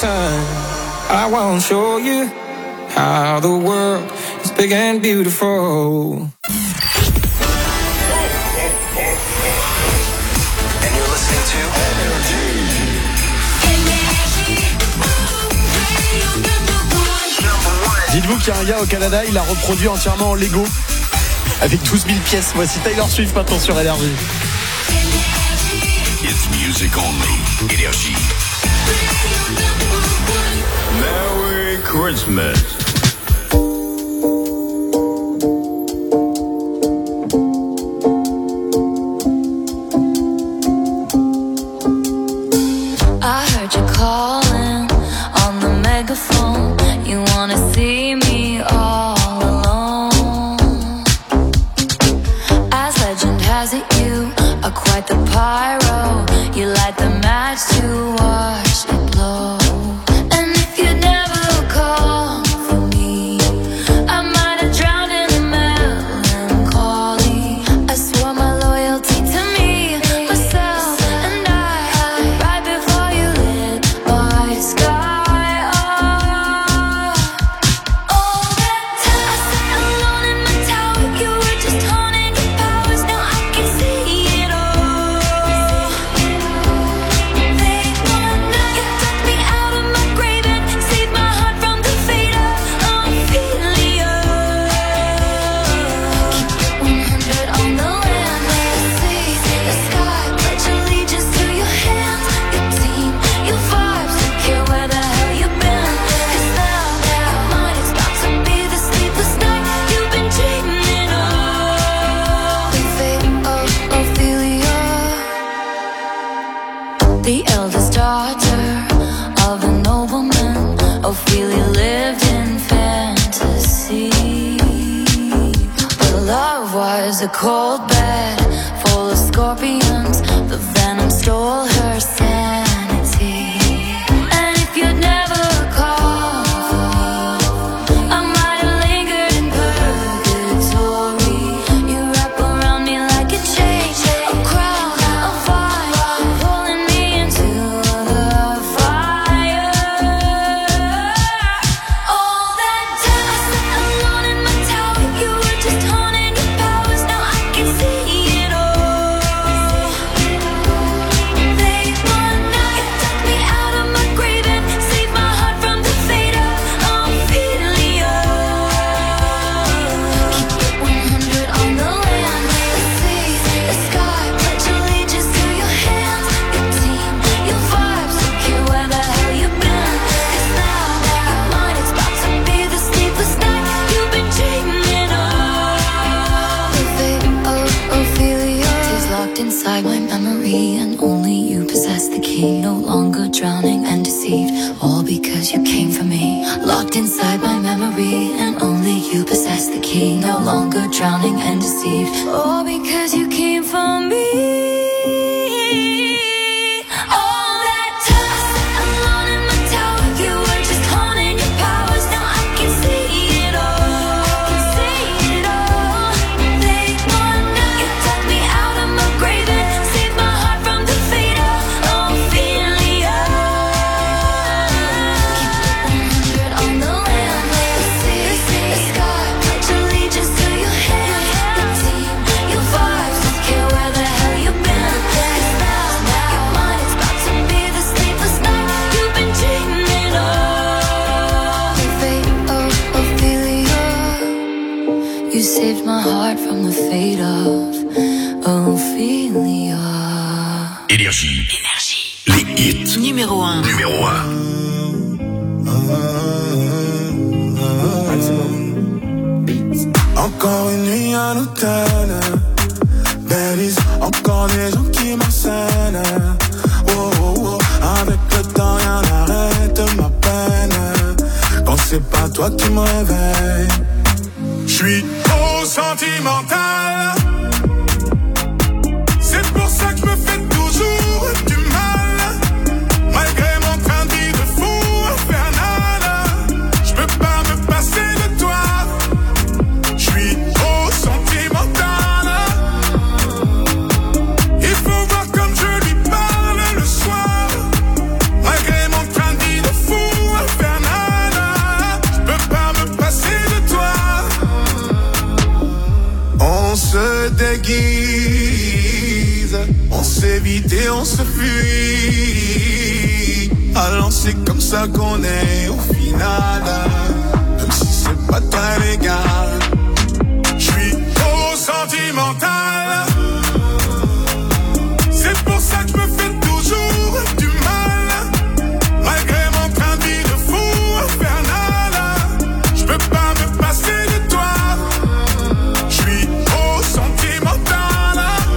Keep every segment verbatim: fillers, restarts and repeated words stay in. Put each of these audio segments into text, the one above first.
sun. I won't show you how the world is big and beautiful. And you're listening to Energy. Dites-vous qu'il y a un gars au Canada, il a reproduit entièrement en Lego avec douze mille pièces. Voici Taylor Swift maintenant sur Énergie. It's music only. Énergie. Merry Christmas. I heard you calling on the megaphone. You wanna see me all alone. As legend has it, you are quite the pyro. You light the match to watch it blow. And if you never call for me, I might have drowned in the melancholy. I swore my loyalty to me, myself and I, right before you lit my sky up. All that time I sat alone in my tower, you were just haunting your powers. Now I can see it all. Late one night, you took me out of my grave and saved my heart from the fate of Ophelia. Keep one hundred on the land, let us see the sky. Pledge allegiance to your hands, your team, your vibes. Don't care where the hell you've been. 'Cause now, now, mine is about to be the sleepless night you've been dreaming of. The fate of Ophelia. The eldest daughter of a nobleman, Ophelia lived in fantasy. Her love was a cold bed full of scorpions. The venom stole her sanity. And if you'd never called for me, I might have lingered in purgatory. You wrap around me like a chain, a crown, a vine, pulling me into the fire. All that time I sat alone in my tower, you were just haunting your powers. Now I can see it all. Late one night, you took me out of my grave and saved my heart from the fate of Ophelia. Keep it one hundred on the land, let us see the sky. Pledge allegiance to your hands, your team, your vibes. Don't care where the hell you've been. 'Cause now, now, mine is about to be the sleepless night you've been dreaming of. The fate of Ophelia is locked inside my memory, and only you possess the key. No longer drowning and deceived, all because you came for me. Locked inside my memory, and only you possess the key. No longer drowning and deceived, all because you came for me. All that time I sat alone in my tower, you were just haunting your powers. Now I can see it all. See it all. Late one night, you took me out of my grave and saved my heart from the fate of Ophelia. Keep it one hundred on the land, let us see the sky. Pledge allegiance to your hands, your team, your vibes. Don't care where the hell you've been. 'Cause now, now, your mind is about to be the sleepless night you've been dreaming of. The fate of Ophelia. You saved my heart from the fate of Ophelia. Énergie. Les hits. Numéro un. Numéro un. Encore une nuit à l'hôtel, Baileys, encore des gens qui m'enseignent. Oh, oh, oh. Avec le temps rien n'arrête ma peine. Quand c'est pas toi qui me réveille, j'suis trop sentimental. C'est pour ça que je me fais toujours du mal. Malgré mon train de vie de fou infernal, j'peux pas me passer de toi. J'suis trop sentimental. Il faut voir comme je lui parle le soir. Malgré mon train de vie de fou déguise, on s'évite et on se fuit. Alors c'est comme ça qu'on est au final, même si c'est pas très légal. J'suis trop sentimental, c'est pour ça que je me fais toujours du mal. Malgré mon train de vie de fou infernal, je peux pas me passer de toi. J'suis trop sentimental,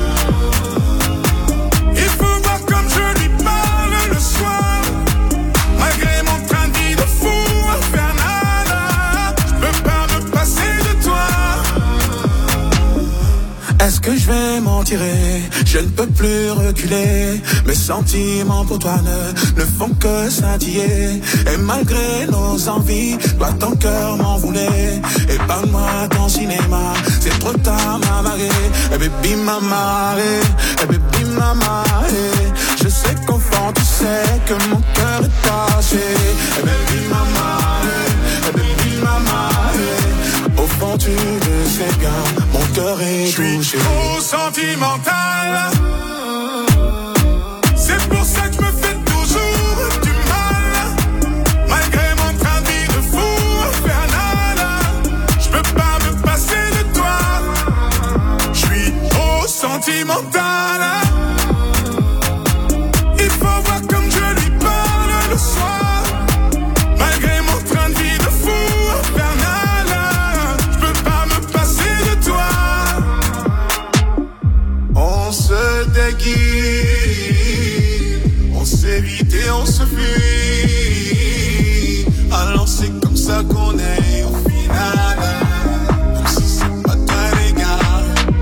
il faut voir comme je lui parle le soir. Malgré mon train de vie de fou infernal, je peux pas me passer de toi. Est-ce que je vais m'en tirer? Je ne peux plus reculer. Mes sentiments pour toi ne, ne font que scintiller. Et malgré nos envies, toi ton cœur m'en voulait. Épargne-moi ton cinéma, c'est trop tard m'a marré. Et baby m'a marré, et baby m'a marré. Je sais qu'au fond tu sais que mon cœur est caché. Et baby m'a marré, et baby m'a marré. Au fond tu le sais bien, mon cœur est touché. Je suis trop sentimental, c'est pour ça que je me fais toujours du mal. Malgré mon train de vie de fou infernal, je peux pas me passer de toi. Je suis trop sentimental, il faut voir comme je lui parle le soir. Malgré mon train de vie de fou infernal, je peux pas me passer de toi. On se déguise, on s'évite et on se fuit. Alors c'est comme ça qu'on est au final, même si c'est pas très légal.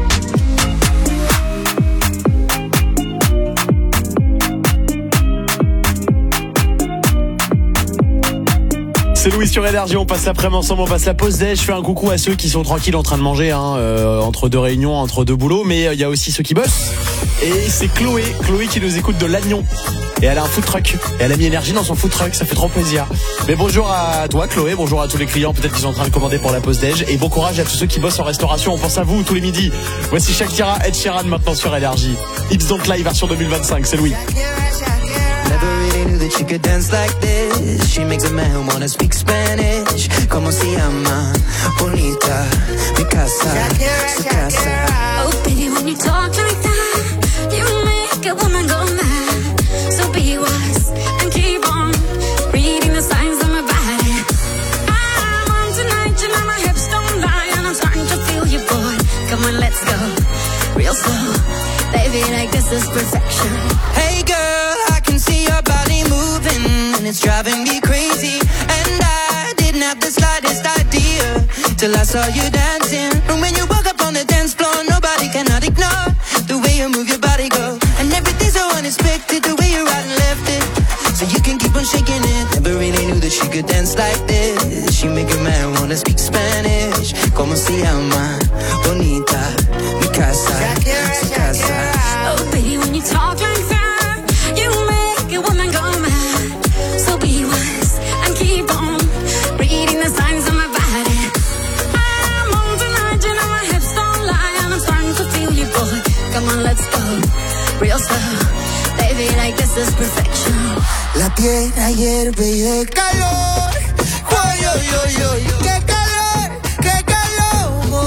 C'est Louis sur Énergie, on passe l'après-midi ensemble, on passe la pause déj. Je fais un coucou à ceux qui sont tranquilles en train de manger, hein, euh, entre deux réunions, entre deux boulots, mais il euh, y a aussi ceux qui bossent. Et c'est Chloé, Chloé qui nous écoute de Lannion. Et elle a un food truck. Et elle a mis Énergie dans son food truck, ça fait trop plaisir. Mais bonjour à toi Chloé, bonjour à tous les clients, peut-être qu'ils sont en train de commander pour la pause déj. Et bon courage à tous ceux qui bossent en restauration, on pense à vous tous les midis. Voici Shakira, Ed Sheeran maintenant sur Énergie. Hips Don't Lie version deux mille vingt-cinq, c'est Louis. Never really knew that she could dance like this. She makes a man wanna speak Spanish. Como se llama? Bonita, mi casa, su casa. Oh, baby, when you talk like that, you make a woman go mad. So be wise and keep on reading the signs of my body. I'm on tonight, you know my hips don't lie, and I'm starting to feel you, boy. Come on, let's go real slow, baby, like this is perfection. Hey girl, I can see your body moving, and it's driving me crazy. And I didn't have the slightest idea till I saw you dancing. And when you walk up on the dance floor, nobody cannot ignore the way you move your body, girl. And everything's so unexpected, the way you right and left it, so you can keep on shaking it. Never really knew that she could dance like this. She make a man wanna speak Spanish. Como se llama? Bonita, mi casa, su casa. Oh, baby, when you talk like that, you make a woman go mad. So be wise and keep on reading the signs of my body. I'm on tonight, you know my hips don't lie, and I'm starting to feel you, boy. Come on, let's go real slow, baby, like this is perfection. La tierra hierve y de calor. Ay, ay, ay, ay, qué calor, qué calor.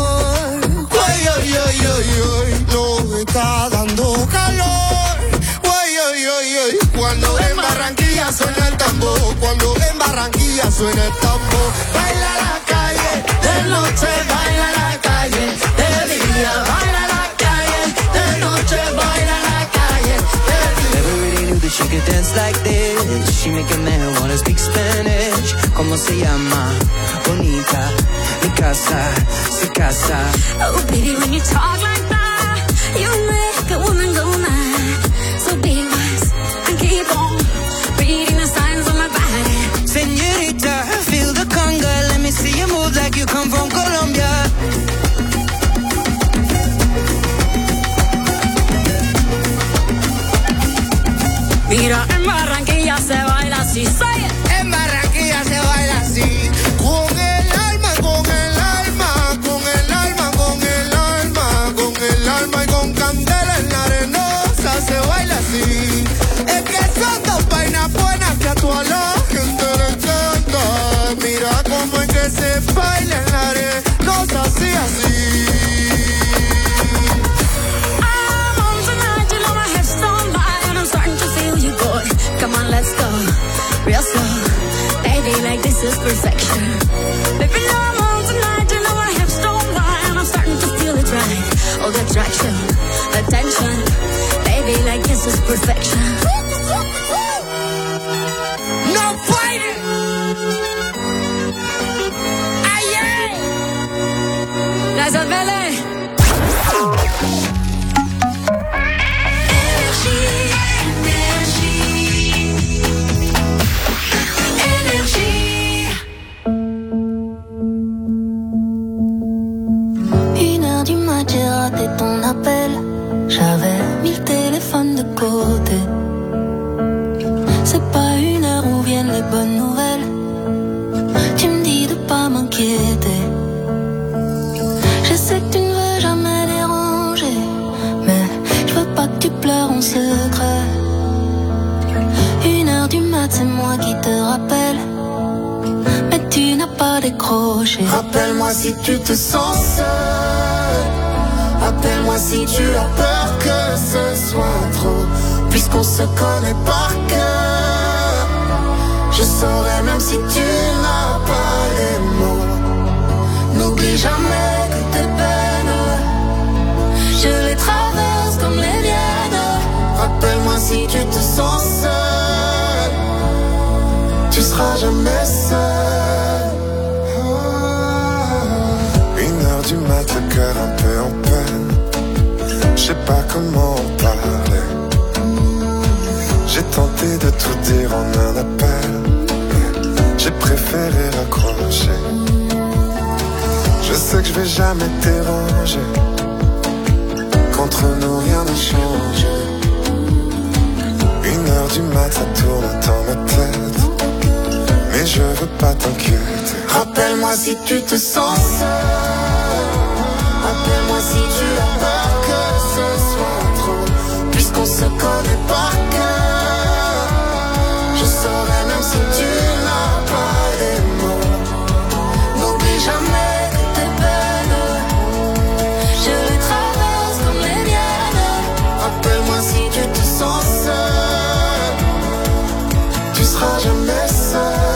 Ay, ay, ay, ay, ay, no me está dando calor. Ay, ay, ay, ay, cuando en Barranquilla suena el tambor, cuando en Barranquilla suena el tambor. Baila la calle, de noche baila la calle, de día baila la calle, de noche baila la calle, de día. Never really knew that she could dance like this. She make a man wanna speak Spanish. Como se llama? Bonita, mi casa, su casa. Oh, baby, when you talk like that, you make a woman go mad. So be wise and keep on reading the signs of my body. Señorita, feel the conga. Let me see you move like you come from Colombia. Mira, en Barranquilla se baila así, say it. En Barranquilla se baila así. Con el alma, con el alma, con el alma, con el alma, con el alma. is perfection. Baby, now I'm on tonight, you know my hips don't lie, and I'm starting to feel it right. All the attraction, attention, baby, like this is perfection. No fighting. Aïe aïe. La Isabelle. J'ai raté ton appel, j'avais mis le téléphone de côté. C'est pas une heure où viennent les bonnes nouvelles. Tu me dis de pas m'inquiéter. Je sais que tu ne veux jamais déranger, mais je veux pas que tu pleures en secret. Une heure du mat, c'est moi qui te rappelle, mais tu n'as pas décroché. Rappelle-moi si tu te sens seul. Appelle-moi si tu as peur que ce soit trop, puisqu'on se connaît par cœur. Je saurais même si tu n'as pas les mots. N'oublie jamais que tes peines, je les traverse comme les miennes. Rappelle-moi si tu te sens seul. Tu seras jamais seul. Une heure du mat, le cœur un peu en peine. Je sais pas comment en parler. J'ai tenté de tout dire en un appel. J'ai préféré raccrocher. Je sais que je vais jamais te déranger. Contre nous rien ne change. Une heure du mat, ça tourne dans ma tête, mais je veux pas t'inquiéter. Rappelle-moi si tu te sens seul. Appelle-moi si tu as peur que ce soit trop, puisqu'on se connaît par cœur. Je saurais même si tu n'as pas les mots. N'oublie jamais que tes peines, je les traverse comme les miennes. Rappelle-moi si tu te sens seul. Tu seras jamais seul.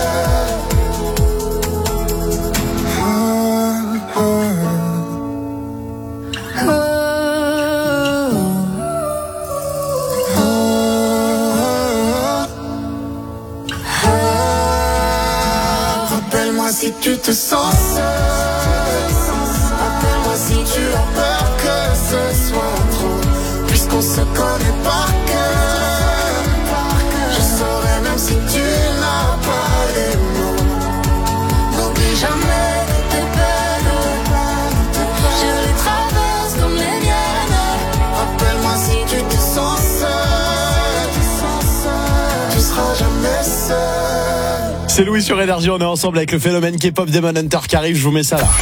Si tu te sens seul, appelle-moi si tu as peur que ce soit trop, puisqu'on se connaît par cœur. Je saurais même si tu n'as pas les mots. N'oublie jamais que tes peines, je les traverse comme les miennes. Rappelle-moi si tu te sens seul. Tu seras jamais seul. C'est Louis sur Énergie, on est ensemble avec le phénomène K-pop Demon Hunter qui arrive, je vous mets ça là.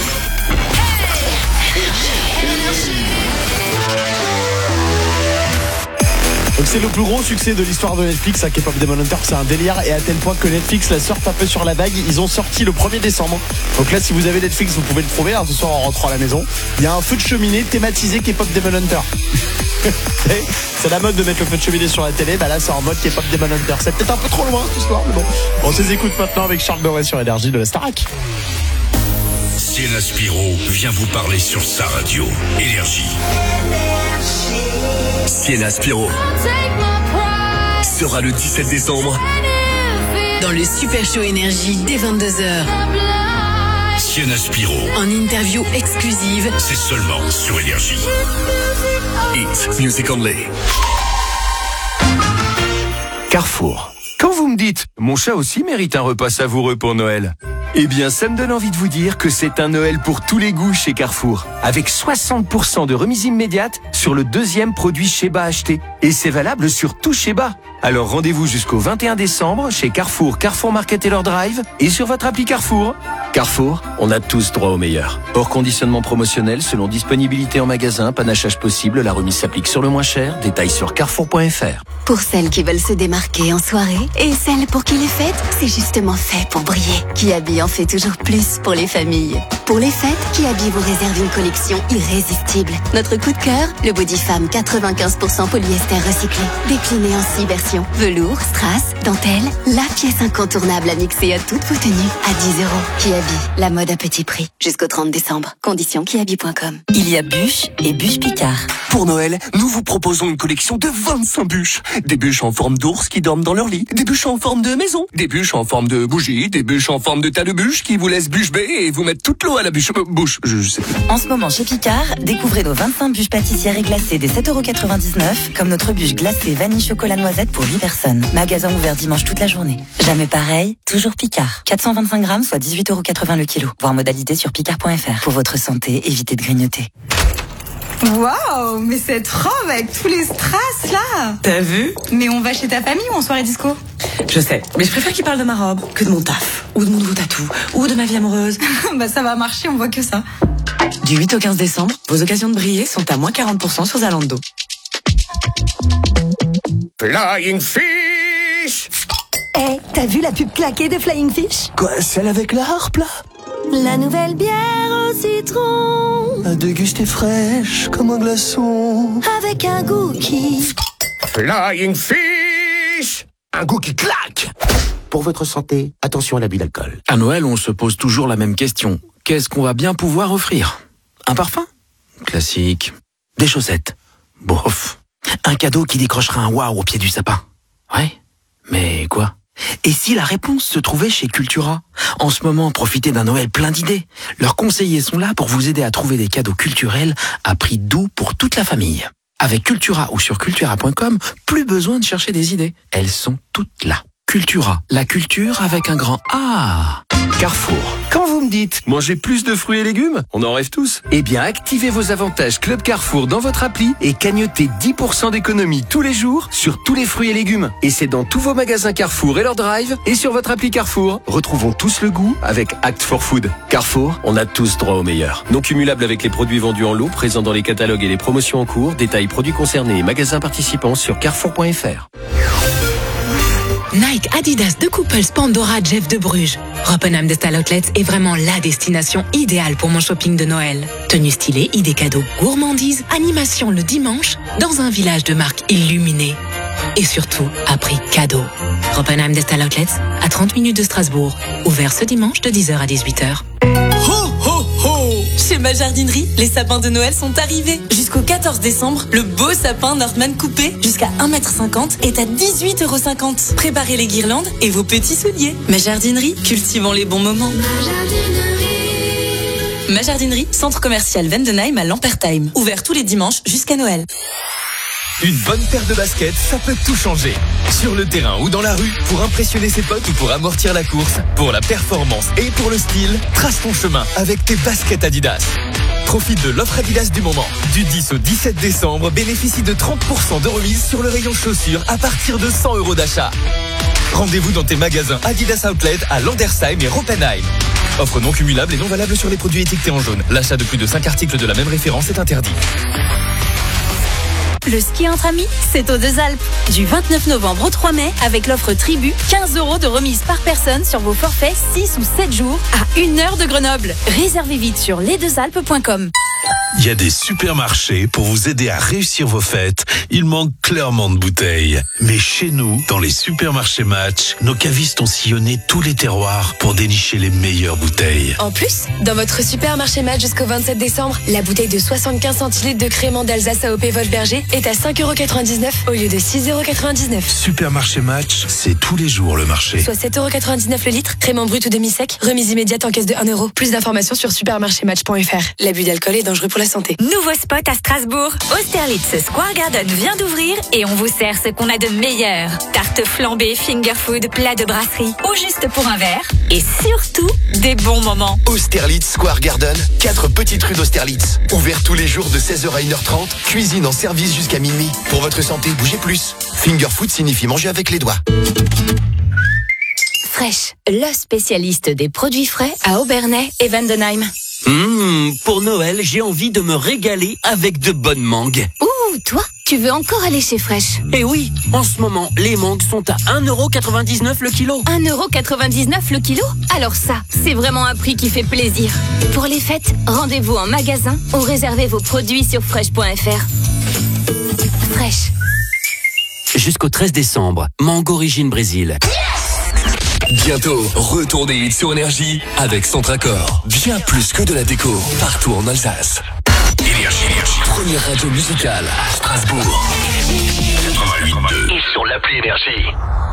Donc c'est le plus gros succès de l'histoire de Netflix, hein, K-pop Demon Hunter, c'est un délire, et à tel point que Netflix la sort un peu sur la vague. Ils ont sorti le premier décembre. Donc là, si vous avez Netflix, vous pouvez le trouver, hein, ce soir en rentrant à la maison. Il y a un feu de cheminée thématisé K-pop Demon Hunter. C'est la mode de mettre le feu de cheminée sur la télé, bah là c'est en mode K-pop Demon Hunter. C'est peut-être un peu trop loin ce soir, mais bon. On se les écoute maintenant avec Charles Doré sur Énergie de la Starac. Sienna Spiro vient vous parler sur sa radio. Énergie. Sienna Spiro sera le dix-sept décembre dans le Super Show Énergie dès vingt-deux heures. Sienna Spiro en interview exclusive, c'est seulement sur Énergie. It's Music Only. Carrefour. Quand vous me dites « Mon chat aussi mérite un repas savoureux pour Noël », eh bien ça me donne envie de vous dire que c'est un Noël pour tous les goûts chez Carrefour, avec soixante pour cent de remise immédiate sur le deuxième produit Sheba acheté. Et c'est valable sur tout Sheba. Alors rendez-vous jusqu'au vingt et un décembre chez Carrefour, Carrefour Market Taylor Drive et sur votre appli Carrefour. Carrefour, on a tous droit au meilleur. Hors conditionnement promotionnel, selon disponibilité en magasin, panachage possible, la remise s'applique sur le moins cher. Détails sur carrefour point f r. Pour celles qui veulent se démarquer en soirée et celles pour qui les fêtes, c'est justement fait pour briller. Kiabi en fait toujours plus pour les familles. Pour les fêtes, Kiabi vous réserve une collection irrésistible. Notre coup de cœur, le Body Femme quatre-vingt-quinze pour cent polyester recyclé. Décliné en six versions création. Velours, strass, dentelle, la pièce incontournable à mixer à toutes vos tenues. À dix euros. Kiabi, la mode à petit prix. Jusqu'au trente décembre. Conditions kiabi point com. Il y a bûches et bûches Picard. Pour Noël, nous vous proposons une collection de vingt-cinq bûches. Des bûches en forme d'ours qui dorment dans leur lit. Des bûches en forme de maison. Des bûches en forme de bougie. Des bûches en forme de tas de bûches qui vous laissent bûche bée et vous mettent toute l'eau à la bûche. Euh, bouche, je, je sais plus. En ce moment chez Picard, découvrez nos vingt-cinq bûches pâtissières et glacées des sept euros quatre-vingt-dix-neuf, comme notre bûche glacée vanille chocolat noisette pour huit personnes. Magasin ouvert dimanche toute la journée. Jamais pareil, toujours Picard. quatre cent vingt-cinq grammes, soit dix-huit euros quatre-vingts le kilo. Voir modalité sur picard point f r. Pour votre santé, évitez de grignoter. Waouh, mais cette robe avec tous les strass là. T'as vu? Mais on va chez ta famille ou en soirée disco? Je sais, mais je préfère qu'il parle de ma robe que de mon taf, ou de mon nouveau tatou, ou de ma vie amoureuse. Bah ça va marcher, on voit que ça. Du huit au quinze décembre, vos occasions de briller sont à moins quarante pour cent sur Zalando. Flying Fish. Eh, hey, t'as vu la pub claquée de Flying Fish? Quoi, celle avec la harpe là? La nouvelle bière au citron, à déguster fraîche comme un glaçon, avec un goût qui... Flying Fish. Un goût qui claque. Pour votre santé, attention à l'abus d'alcool. À Noël, on se pose toujours la même question. Qu'est-ce qu'on va bien pouvoir offrir? Un parfum? Classique. Des chaussettes? Bof. Un cadeau qui décrochera un waouh au pied du sapin? Ouais. Mais quoi? Et si la réponse se trouvait chez Cultura? En ce moment, profitez d'un Noël plein d'idées. Leurs conseillers sont là pour vous aider à trouver des cadeaux culturels à prix doux pour toute la famille. Avec Cultura ou sur cultura point com, plus besoin de chercher des idées. Elles sont toutes là. Cultura, la culture avec un grand A. Carrefour. Quand vous me dites manger plus de fruits et légumes, on en rêve tous. Eh bien, activez vos avantages Club Carrefour dans votre appli et cagnotez dix pour cent d'économie tous les jours sur tous les fruits et légumes. Et c'est dans tous vos magasins Carrefour et leur drive et sur votre appli Carrefour. Retrouvons tous le goût avec Act for Food. Carrefour, on a tous droit au meilleur. Non cumulable avec les produits vendus en lot, présents dans les catalogues et les promotions en cours. Détails produits concernés et magasins participants sur carrefour point f r. Nike, Adidas, De Kooples, Pandora, Jeff de Bruges. Ropenham de Style Outlets est vraiment la destination idéale pour mon shopping de Noël. Tenues stylées, idées cadeaux, gourmandises, animation le dimanche dans un village de marque illuminé. Et surtout, à prix cadeau. Ropenham de Style Outlets, à trente minutes de Strasbourg. Ouvert ce dimanche de dix heures à dix-huit heures. Ho, ho, ho! Chez ma jardinerie, les sapins de Noël sont arrivés. Jusqu'au quatorze décembre, le beau sapin Nordman coupé jusqu'à un mètre cinquante est à dix-huit euros cinquante. Préparez les guirlandes et vos petits souliers. Ma jardinerie, cultivons les bons moments. Ma jardinerie. Ma jardinerie, centre commercial Vendenheim à Lampertheim. Ouvert tous les dimanches jusqu'à Noël. Une bonne paire de baskets, ça peut tout changer. Sur le terrain ou dans la rue, pour impressionner ses potes ou pour amortir la course, pour la performance et pour le style, trace ton chemin avec tes baskets Adidas. Profite de l'offre Adidas du moment. Du dix au dix-sept décembre, bénéficie de trente pour cent de remise sur le rayon chaussures à partir de cent euros d'achat. Rendez-vous dans tes magasins Adidas Outlet à Landersheim et Ropenheim. Offre non cumulable et non valable sur les produits étiquetés en jaune. L'achat de plus de cinq articles de la même référence est interdit. Le ski entre amis, c'est aux Deux Alpes. Du vingt-neuf novembre au trois mai, avec l'offre Tribu, quinze euros de remise par personne sur vos forfaits six ou sept jours à une heure de Grenoble. Réservez vite sur les deux alpes point com. Il y a des supermarchés pour vous aider à réussir vos fêtes. Il manque clairement de bouteilles. Mais chez nous, dans les supermarchés Match, nos cavistes ont sillonné tous les terroirs pour dénicher les meilleures bouteilles. En plus, dans votre supermarché Match jusqu'au vingt-sept décembre, la bouteille de soixante-quinze centilitres de crément d'Alsace A O P Wolfberger est à cinq euros quatre-vingt-dix-neuf au lieu de six euros quatre-vingt-dix-neuf. Supermarché Match, c'est tous les jours le marché. Soit sept euros quatre-vingt-dix-neuf le litre, crément brut ou demi-sec, remise immédiate en caisse de un euro. Plus d'informations sur supermarché match point f r. L'abus d'alcool est dangereux pour la santé. Nouveau spot à Strasbourg. Austerlitz Square Garden vient d'ouvrir et on vous sert ce qu'on a de meilleur. Tarte flambée, finger food, plat de brasserie ou juste pour un verre. Et surtout, des bons moments. Austerlitz Square Garden, quatre petites rues d'Austerlitz. Ouvert tous les jours de seize heures à une heure trente. Cuisine en service jusqu'à minuit. Pour votre santé, bougez plus. Finger food signifie manger avec les doigts. Fresh, le spécialiste des produits frais à Obernai et Vendenheim. Mmh, pour Noël, j'ai envie de me régaler avec de bonnes mangues. Ouh, toi, tu veux encore aller chez Fresh? Eh oui, en ce moment, les mangues sont à un euro quatre-vingt-dix-neuf le kilo. un euro quatre-vingt-dix-neuf le kilo? Alors ça, c'est vraiment un prix qui fait plaisir. Pour les fêtes, rendez-vous en magasin ou réservez vos produits sur fresh point f r. Fresh. jusqu'au treize décembre. Mango Origine Brésil. Bientôt, retour des hits sur Énergie avec Centracor. Bien plus que de la déco, partout en Alsace. Énergie, Énergie. Première radio musicale à Strasbourg. quatre-vingt-huit deux. Et sur l'appli Énergie.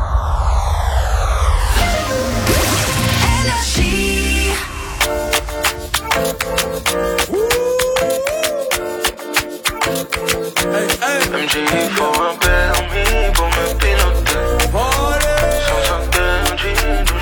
M J faut un permis pour me piloter. Sans interdit d'où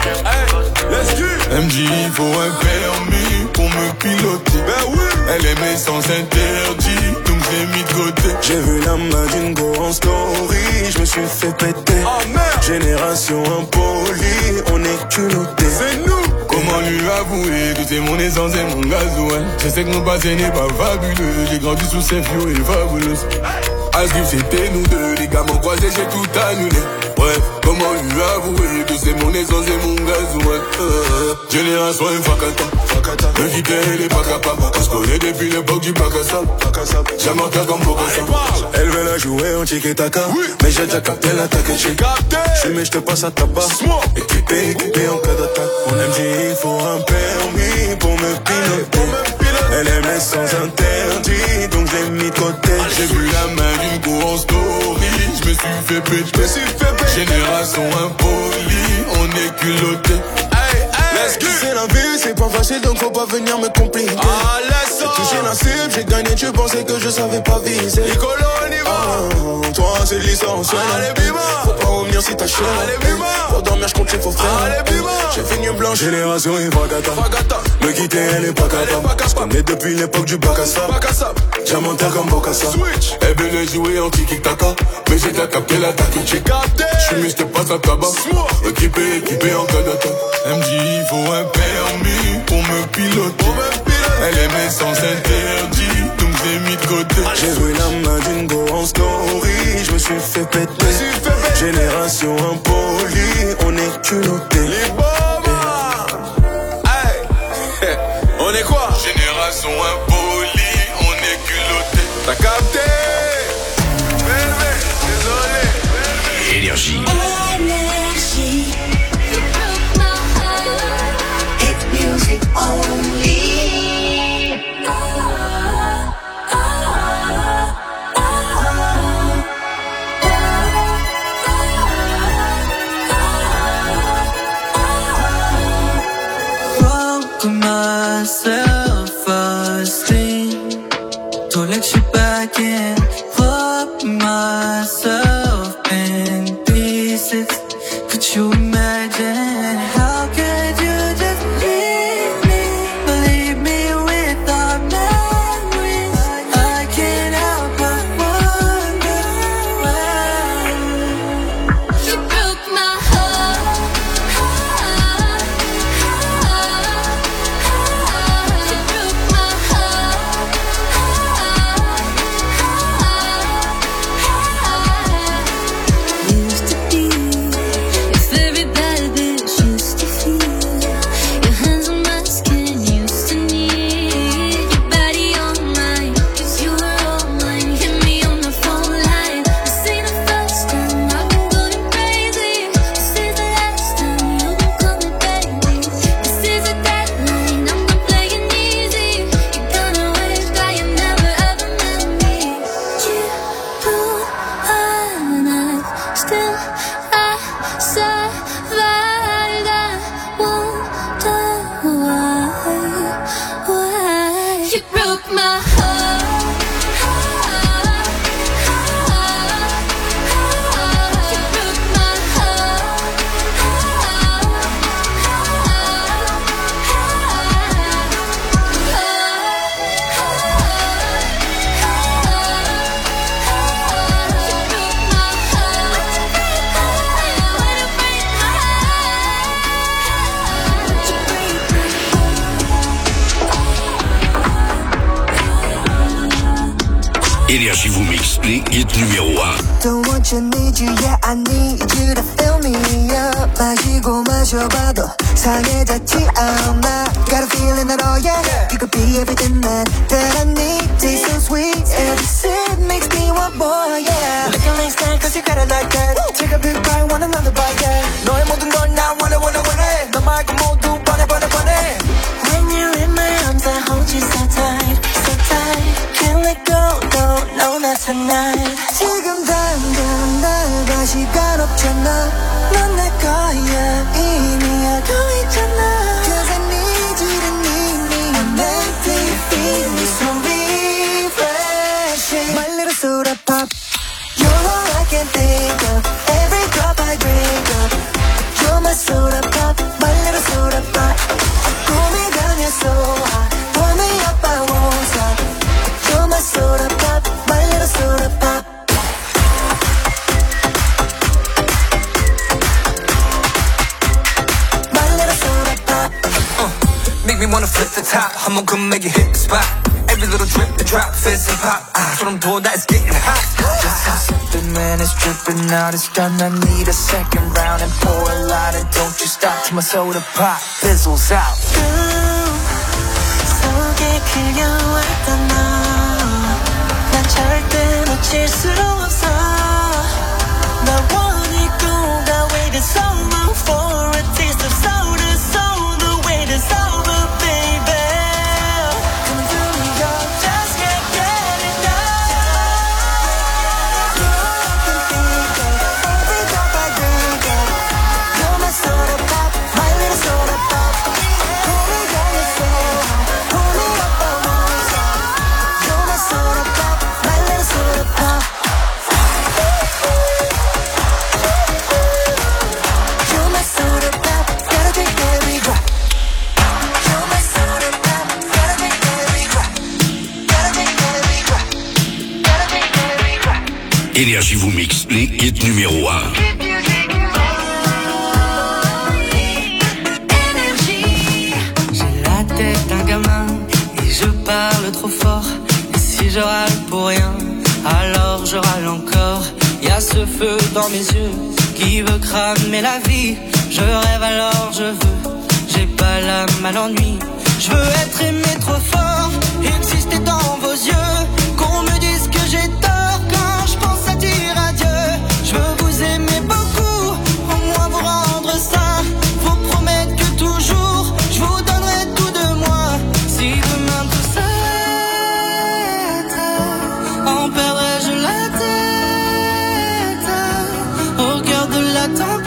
je M J faut un permis pour me piloter. Ben oui. Elle aimait sans interdit, donc j'ai mis de côté. J'ai vu la main d'une go en story, je me suis fait péter. Oh merde. Génération impolie, on est culotté. C'est nous. Comment lui avouer que c'est mon essence et mon gasoil. Je sais que mon passé n'est pas fabuleux. J'ai grandi sous ces vieux et fabuleuses. Asgrif c'était nous deux, les gars m'ont croisé, j'ai tout annulé. Bref, comment lui avouer que c'est mon essence et mon gasoil. euh, Génération infacata, me quitter elle est pas capable. On se connaît depuis l'époque du bac à sable. Jamais en tas comme Bokassa. Elle veut la jouer en tiki-taka, oui. Mais j'ai déjà capté l'attaque et j'ai capté. J'fume, j'te passe à tabac. Équipé, équipé en cas d'attaque. Mon M J il faut un permis pour me piloter. Elle aimait sans interdit, donc j'ai mis de côté. J'ai vu la main d'une go en story, je me suis fait péter. Génération impolie, on est culotté. C'est la vie, c'est pas facile, donc faut pas venir me compliquer. Ah, laisse ça. J'ai touché la cible, j'ai gagné, tu pensais que je savais pas viser. Nicolo, on y va. Oh, toi c'est licencieux. Allez, bima. Faut pas revenir si t'as chaud. Allez, bima. Pour dormir, je compte les faux frères. Allez, bima. J'ai fini blanche, génération Ifagata. Me quitter, elle est pas capable. Je connais depuis l'époque du bac à sable. Diamantaire comme Bokassa. Elle venait jouer en tiki-taka, mais j'ai déjà capté l'attaque. J'ai capté. J'fume, j'te passe à tabac. Équipé, équipé en cas d'attaque. M J il faut un permis pour me piloter. Elle aimait sans interdit, donc j'ai mis de côté. J'ai vu la main d'une go en story, je me suis fait péter. Génération impolie, on est culotté. Les bombes. Hey. On est quoi? Génération impolie, on est culotté. T'as capté? Désolé. Énergie. Énergie. Music only. Broke my self-esteem. Don't let you back in. Fuck myself in pieces. Could you imagine? How could you just leave me? Leave me without memories. I can't help but wonder why. You broke my heart. You broke my heart. Used to be your very bad bitch. Used to feel your hands on my skin. Used to need your body on mine. 'Cause you were all mine. Hit me on the phone line. This ain't the first time I've been going crazy. This is the last time you'll be coming, baby. This is a deadline. I'm not playing easy. You're gonna wait, but you never ever met me. You pulled a knife. Still I survived. I wonder why, why you broke my heart. You broke my heart. Énergie vous mixe les hits numéro un. Don't want you, need you, yeah I need you to fill me up. 마시고 마셔봐도 상해졌지 않아. Got a feeling that oh yeah, you could be everything that, that I need. Taste so sweet, every sip makes me want more, yeah. Looking like that cause you got it like that. Take a big bite, want another bite, yeah. 너의 모든 걸 나 원해 원해 원해. 너 말고 모두 번해 번해 번해. When you're in my arms I hold you so tight, so tight. Can't let go, no, no not tonight. 지금 당장 나가 시간 없잖아. 넌 내 거야 이미 알고 있잖아. Cause I need you to need me. I'm empty, feel me so refreshing. My little soda pop. You're all I can think of. Every drop I drink up. You're my soda pop, my little soda pop. Cool me down, you're so hot. Pour me up, I won't stop. You're my soda pop, my little soda pop. My little soda pop. Uh, make me wanna flip the top. 한번 come make it hit the spot. Every little drip, the drop, fizz and pop. Ah, 소름 돋아, it's getting hot. Just a sipping, man, it's dripping out. It's done, I need a second round. And pour a lot and don't you stop till my soda pop fizzles out. 속에 그려왔던 너. 난 절대 놓칠 수 없어. 나 원했고, I waited so long for a taste of soda. So the wait is over, baby. Coming through me, yo, just can't get enough. You're all I can think of. Every drop I drink of. You're my soda pop, my little soda pop. Pull me down, you're so hot. Pull me up, I won't stop. You're my soda pop, my little soda pop. You're my soda pop, gotta drink every drop. You're my soda pop, gotta drink every drop. Gotta drink every drop. Gotta drink every drop. Énergie vous mixe les hits numéro un. J'ai la tête d'un gamin et je parle trop fort. Et si je râle pour rien, alors je râle encore. Y'a ce feu dans mes yeux qui veut cramer la vie. Je rêve alors je veux, j'ai pas l'âme à l'ennui. Je veux être aimé trop fort, exister dans vos yeux. Qu'on me dise que j'ai tort quand je pense à dire adieu. Je veux vous aimer beaucoup, au moins vous rendre ça. Vous promettre que toujours je vous donnerai tout de moi. Si demain tout s'arrête, en perdrais-je la tête au cœur de la tempête.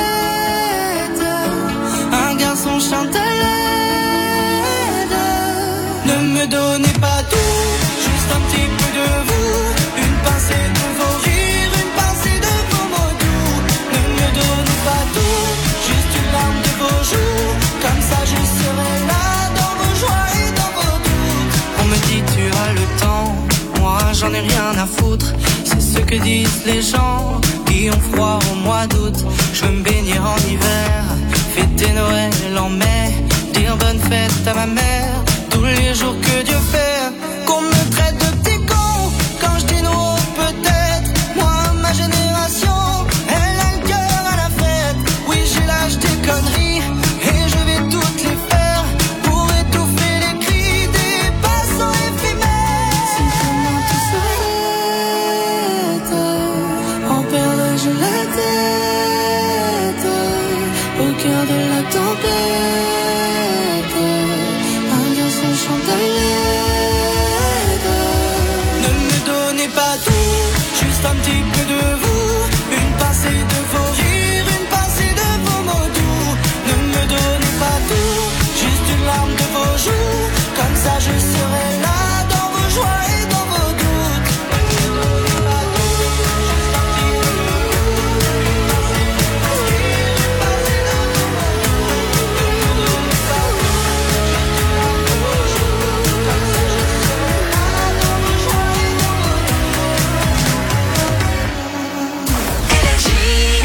Un garçon chante à l'aide. Ne me donnez pas tout, juste un petit peu de vous. Une pincée de vos rires, une pincée de vos mots doux. Ne me donnez pas tout, juste une larme de vos joues. Comme ça je serai là dans vos joies et dans vos doutes. On me dit tu as le temps, moi j'en ai rien à foutre. C'est ce que disent les gens qui ont froid au mois d'août. Je veux me baigner en hiver, fêter Noël en mai, dire bonne fête à ma mère tous les jours que Dieu fait. Qu'on me traite de petit con quand je dis non, peut-être. Moi, ma génération, elle a le cœur à la fête. Oui, j'ai l'âge des conneries et je vais toutes les faire pour étouffer les cris des passants éphémères. Si demain tout s'arrête, en perdrais-je la tête au cœur de la tempête. Un garçon chante à l'aide. Ne me donnez pas tout, juste un petit peu de vous. Une pincée de vos rires, une pincée de vos mots doux. Ne me donnez pas tout, juste une larme de vos joues. Comme ça je serai là dans vos joies et dans vos doutes. Ne me donnez pas tout, juste un petit peu de vous. Une pincée de vos rires, une pincée de vos mots doux. Ne me donnez pas tout, juste une larme de vos joues. Comme ça je serai là dans vos joies et dans vos doutes. Énergie.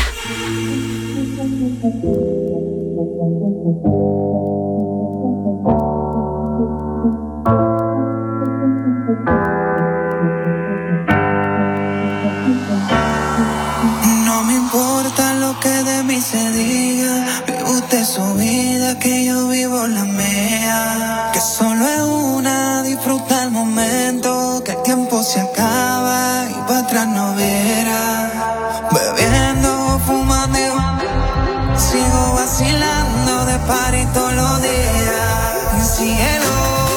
vive su vida, que yo vivo la mía. Que solo es una, disfruta el momento, que el tiempo se acaba y para atrás no verá. Bebiendo, fumando, sigo vacilando de party todos los días. Mi cielo.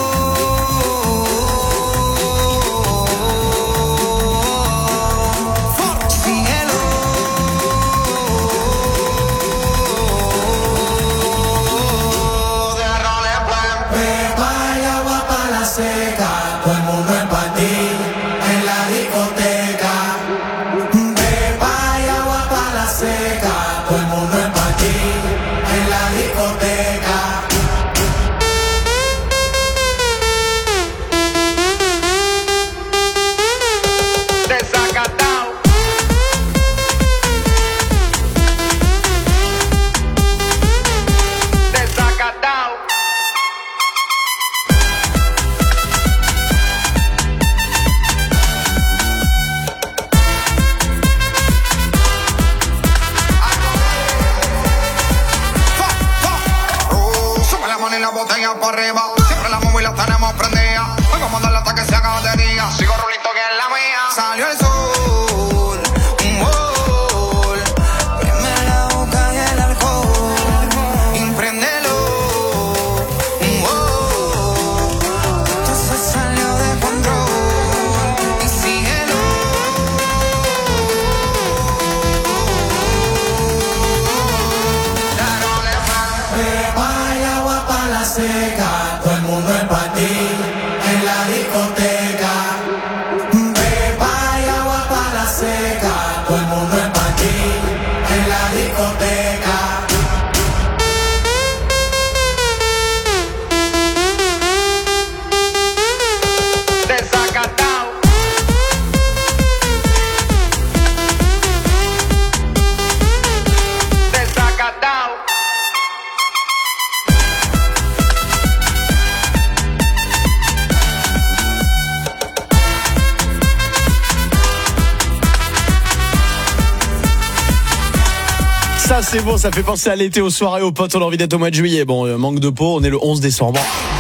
Ça c'est bon, ça fait penser à l'été, aux soirées, aux potes, on a envie d'être au mois de juillet. Bon, euh, manque de peau, on est le onze décembre.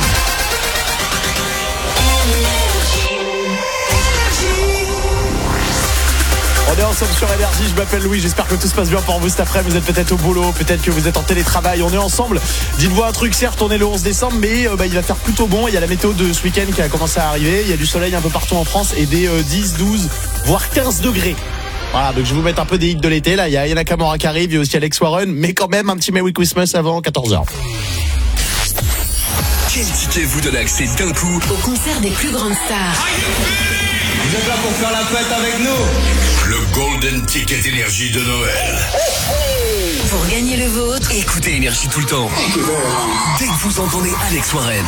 On est ensemble sur Énergie, je m'appelle Louis, j'espère que tout se passe bien pour vous cet après-midi. Vous êtes peut-être au boulot, peut-être que vous êtes en télétravail, on est ensemble. Dites-vous un truc, certes on est le onze décembre, mais euh, bah, il va faire plutôt bon. Il y a la météo de ce week-end qui a commencé à arriver, il y a du soleil un peu partout en France et des euh, dix, douze, voire quinze degrés. Voilà, donc je vais vous mettre un peu des hits de l'été. Là, il y a Yana Kamora qui arrive, il y a aussi Alex Warren, mais quand même un petit Merry Christmas avant quatorze heures. Quel ticket vous donne accès d'un coup au concert des plus grandes stars? Vous êtes là pour faire la fête avec nous? Le Golden Ticket Énergie de Noël. Pour gagner le vôtre, écoutez Énergie tout le temps. Dès que vous entendez Alex Warren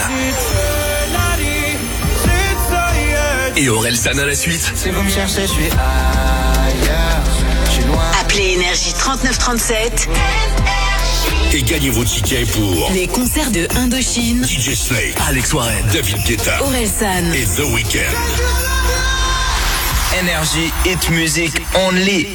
et Orelsan à la suite. Si vous me cherchez, je suis ailleurs. Je suis loin. Appelez Énergie trente-neuf trente-sept et gagnez vos tickets pour les concerts de Indochine, D J Snake, Alex Warren, David Guetta, Orelsan et The Weeknd. Énergie, hit music only.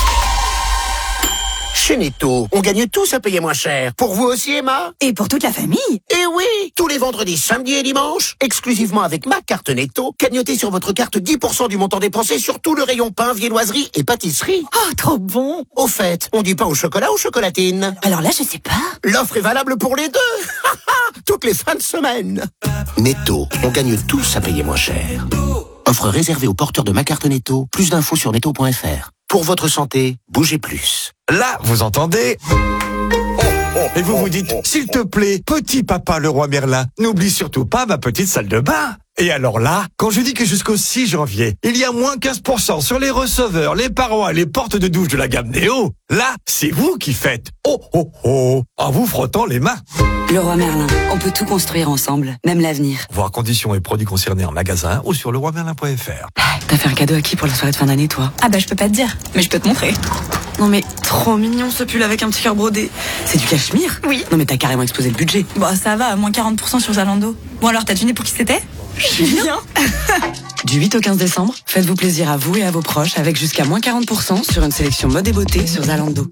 Chez Netto, on gagne tous à payer moins cher. Pour vous aussi, Emma? Et pour toute la famille? Eh oui! Tous les vendredis, samedis et dimanches, exclusivement avec ma carte Netto, cagnotez sur votre carte dix pour cent du montant dépensé sur tout le rayon pain, viennoiserie et pâtisserie. Oh, trop bon! Au fait, on dit pain au chocolat ou chocolatine? Alors là, je sais pas. L'offre est valable pour les deux! Toutes les fins de semaine. Netto, on gagne tous à payer moins cher. Offre réservée aux porteurs de ma carte Netto. Plus d'infos sur netto point f r. Pour votre santé, bougez plus. Là, vous entendez? Et vous vous dites, s'il te plaît, petit papa le roi Merlin, n'oublie surtout pas ma petite salle de bain. Et alors là, quand je dis que jusqu'au six janvier, il y a moins quinze pour cent sur les receveurs, les parois et les portes de douche de la gamme Néo, là, c'est vous qui faites oh oh oh en vous frottant les mains. Le roi Merlin, on peut tout construire ensemble, même l'avenir. Voir conditions et produits concernés en magasin ou sur le roi merlin point f r. T'as fait un cadeau à qui pour la soirée de fin d'année, toi? Ah bah je peux pas te dire, mais je peux te montrer. Non mais trop mignon ce pull avec un petit cœur brodé. C'est du cachemire? Oui. Non mais t'as carrément explosé le budget. Bon ça va, moins quarante pour cent sur Zalando. Bon alors t'as deviné pour qui c'était? Julien. Du huit au quinze décembre, faites-vous plaisir à vous et à vos proches avec jusqu'à moins quarante pour cent sur une sélection mode et beauté sur Zalando.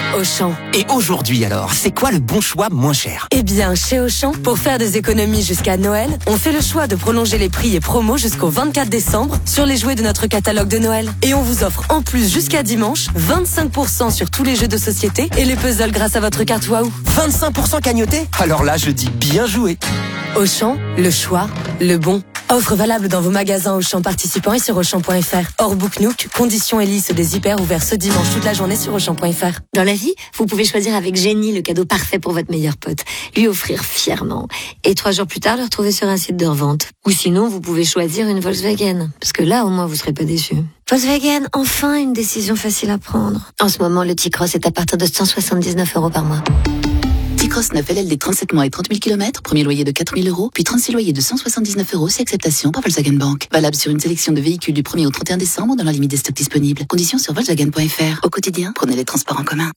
Auchan. Et aujourd'hui alors, c'est quoi le bon choix moins cher? Eh bien, chez Auchan, pour faire des économies jusqu'à Noël, on fait le choix de prolonger les prix et promos jusqu'au vingt-quatre décembre sur les jouets de notre catalogue de Noël. Et on vous offre en plus jusqu'à dimanche vingt-cinq pour cent sur tous les jeux de société et les puzzles grâce à votre carte Waouh. vingt-cinq pour cent cagnoté? Alors là, je dis bien joué. Auchan, le choix, le bon. Offre valable dans vos magasins Auchan participants et sur Auchan point F R. Hors Book Nook, conditions et listes des hyper ouverts ce dimanche toute la journée sur Auchan point F R. Dans la vie, vous pouvez choisir avec génie le cadeau parfait pour votre meilleur pote. Lui offrir fièrement. Et trois jours plus tard, le retrouver sur un site de revente. Ou sinon, vous pouvez choisir une Volkswagen. Parce que là, au moins, vous serez pas déçus. Volkswagen, enfin une décision facile à prendre. En ce moment, le T-Cross est à partir de cent soixante-dix-neuf euros par mois. T-Cross neuf L L D trente-sept mois et trente mille kilomètres, premier loyer de quatre mille euros, puis trente-six loyers de cent soixante-dix-neuf euros si acceptation par Volkswagen Bank. Valable sur une sélection de véhicules du premier au trente et un décembre dans la limite des stocks disponibles. Conditions sur Volkswagen point F R. Au quotidien, prenez les transports en commun.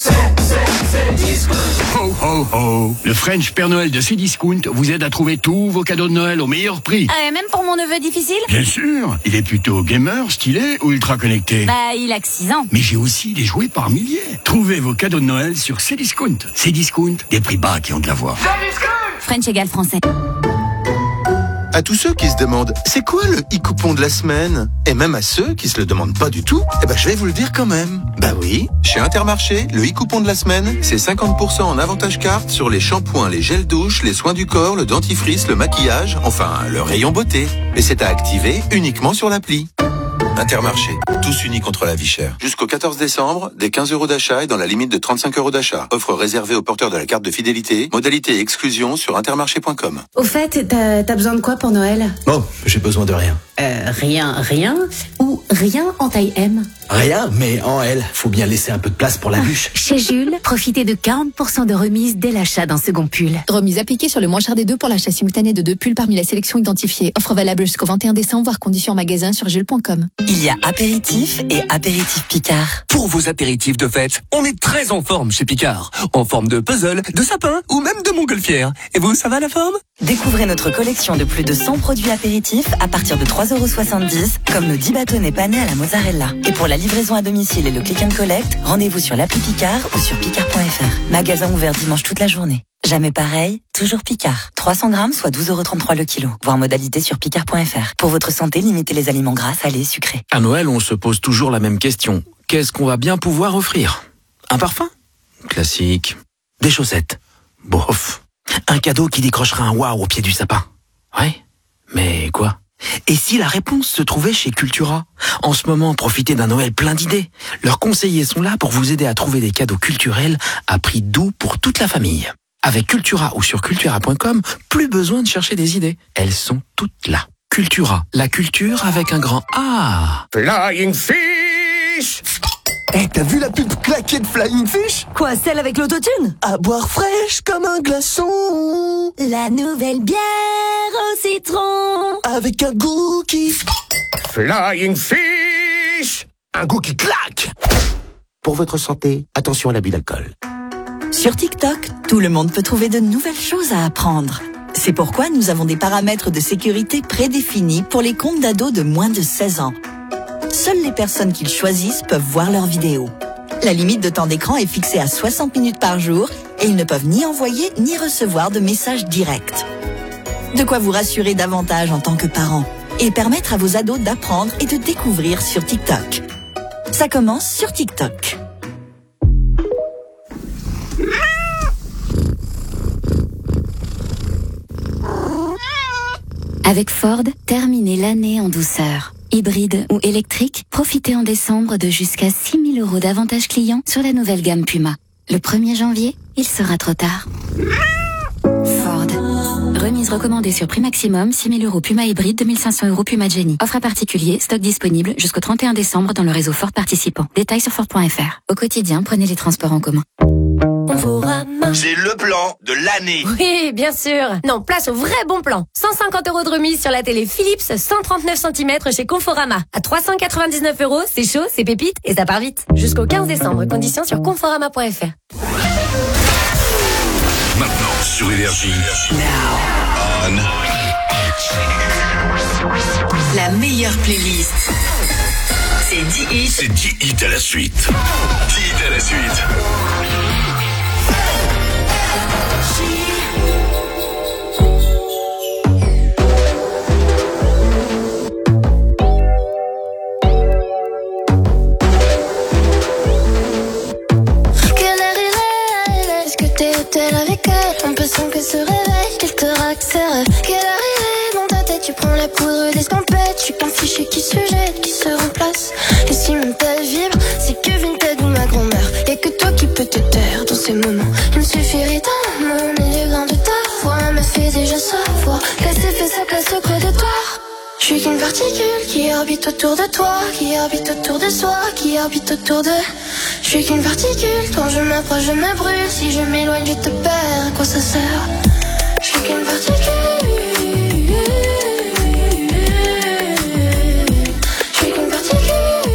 Ho ho ho! Le French Père Noël de Cdiscount vous aide à trouver tous vos cadeaux de Noël au meilleur prix. Ah, et même pour mon neveu difficile? Bien sûr, il est plutôt gamer, stylé ou ultra connecté? Bah, il a que six ans. Mais j'ai aussi des jouets par milliers. Trouvez vos cadeaux de Noël sur Cdiscount. Cdiscount, des prix bas qui ont de la voix. French égale français. À tous ceux qui se demandent c'est quoi le e-coupon de la semaine, et même à ceux qui se le demandent pas du tout, eh ben je vais vous le dire quand même. Bah oui, chez Intermarché, le e-coupon de la semaine, c'est cinquante pour cent en avantage carte sur les shampoings, les gels douche, les soins du corps, le dentifrice, le maquillage, enfin le rayon beauté. Et c'est à activer uniquement sur l'appli. Intermarché, tous unis contre la vie chère. Jusqu'au quatorze décembre, des quinze euros d'achat et dans la limite de trente-cinq euros d'achat. Offre réservée aux porteurs de la carte de fidélité. Modalité et exclusion sur intermarché point com. Au fait, t'as, t'as besoin de quoi pour Noël? Oh, j'ai besoin de rien. Euh, rien, rien ou rien en taille M? Rien, mais en L. Faut bien laisser un peu de place pour la bûche. Chez Jules, profitez de quarante pour cent de remise dès l'achat d'un second pull. Remise appliquée sur le moins cher des deux pour l'achat simultané de deux pulls parmi la sélection identifiée. Offre valable jusqu'au vingt et un décembre, voire conditions en magasin sur jules point com. Il y a apéritif et apéritif Picard. Pour vos apéritifs de fête, on est très en forme chez Picard. En forme de puzzle, de sapin ou même de montgolfière. Et vous, ça va la forme? Découvrez notre collection de plus de cent produits apéritifs à partir de trois euros soixante-dix, comme nos dix bâtonnets panés à la mozzarella. Et pour la livraison à domicile et le click and collect, rendez-vous sur l'appli Picard ou sur picard point F R. Magasin ouvert dimanche toute la journée. Jamais pareil, toujours Picard. trois cents grammes, soit douze euros trente-trois le kilo. Voir modalité sur picard point F R. Pour votre santé, limitez les aliments gras, salés, sucrés. À Noël, on se pose toujours la même question. Qu'est-ce qu'on va bien pouvoir offrir? Un parfum? Classique. Des chaussettes? Bof. Un cadeau qui décrochera un waouh au pied du sapin? Ouais. Mais quoi? Et si la réponse se trouvait chez Cultura? En ce moment, profitez d'un Noël plein d'idées. Leurs conseillers sont là pour vous aider à trouver des cadeaux culturels à prix doux pour toute la famille. Avec Cultura ou sur cultura point com, plus besoin de chercher des idées. Elles sont toutes là. Cultura, la culture avec un grand A. Flying Fish! Eh, t'as vu la pub claquée de Flying Fish? Quoi, celle avec l'autotune? À boire fraîche comme un glaçon. La nouvelle bière au citron. Avec un goût qui... Flying Fish! Un goût qui claque! Pour votre santé, attention à l'abus d'alcool. Sur TikTok, tout le monde peut trouver de nouvelles choses à apprendre. C'est pourquoi nous avons des paramètres de sécurité prédéfinis pour les comptes d'ados de moins de seize ans. Seules les personnes qu'ils choisissent peuvent voir leurs vidéos. La limite de temps d'écran est fixée à soixante minutes par jour et ils ne peuvent ni envoyer ni recevoir de messages directs. De quoi vous rassurer davantage en tant que parent et permettre à vos ados d'apprendre et de découvrir sur TikTok. Ça commence sur TikTok. Avec Ford, terminez l'année en douceur. Hybride ou électrique, profitez en décembre de jusqu'à six mille euros d'avantages clients sur la nouvelle gamme Puma. Le premier janvier, il sera trop tard. Ford. Remise recommandée sur prix maximum, six mille euros Puma hybride, deux mille cinq cents euros Puma Jenny. Offre à particulier, stock disponible jusqu'au trente et un décembre dans le réseau Ford participant. Détails sur Ford point F R. Au quotidien, prenez les transports en commun. C'est le plan de l'année. Oui, bien sûr. Non, place au vrai bon plan. cent cinquante euros de remise sur la télé Philips cent trente-neuf centimètres chez Conforama. À trois cent quatre-vingt-dix-neuf euros, c'est chaud, c'est pépite et ça part vite. Jusqu'au quinze décembre. Conditions sur conforama point F R. Maintenant sur Énergie. On. La meilleure playlist. C'est dix hits. C'est dix hits à la suite. dix hits à la suite. En passant qu'elle se réveille, qu'elle te raque ses rêves. Quelle arrivée dans ta tête, tu prends la poudre d'escampette. Je suis qu'un fichier qui se jette, qui se remplace. Et si mon tel vibre, c'est que Vinted ou ma grand-mère. Y'a que toi qui peux te taire dans ces moments. Il me suffirait d'un mot, mais le grain de ta voix me fait déjà savoir qu'elle s'est fait sa place au creux de toi. Je suis qu'une particule qui orbite autour de toi, qui orbite autour de soi, qui orbite autour de... Je suis qu'une particule, quand je m'approche je me brûle. Si je m'éloigne je te perds, à quoi ça sert? Je suis qu'une particule. Je suis qu'une particule.